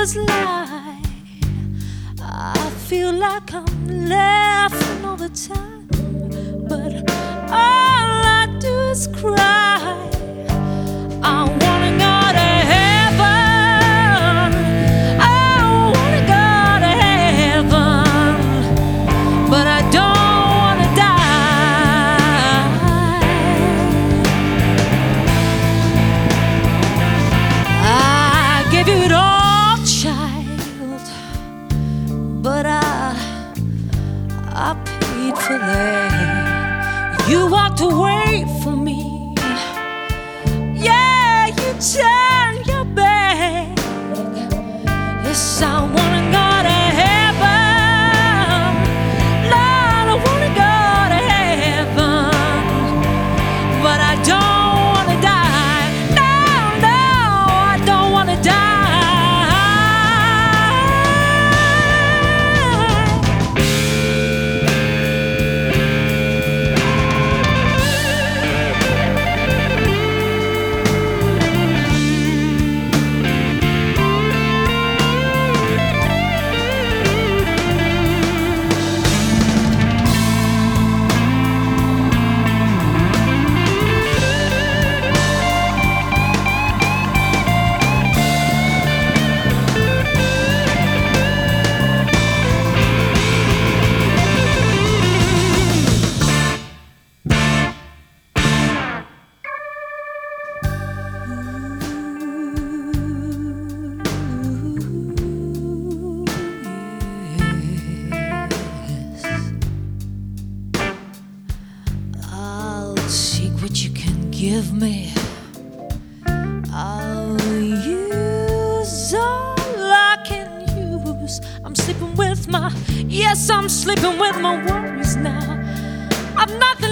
was lie. I feel like I'm laughing all the time, but all I do is cry. I wanna go to heaven. I wanna go to heaven, but I don't wanna die. I gave you it all, child, but I paid for that. You walked away from me. Yeah, you turned your back. Yes, I wanna go to heaven. Lord, I wanna go to heaven, but I don't wanna die. No, no, I don't wanna die. What you can give me, I'll use all I can use. I'm sleeping with my worries now. I'm not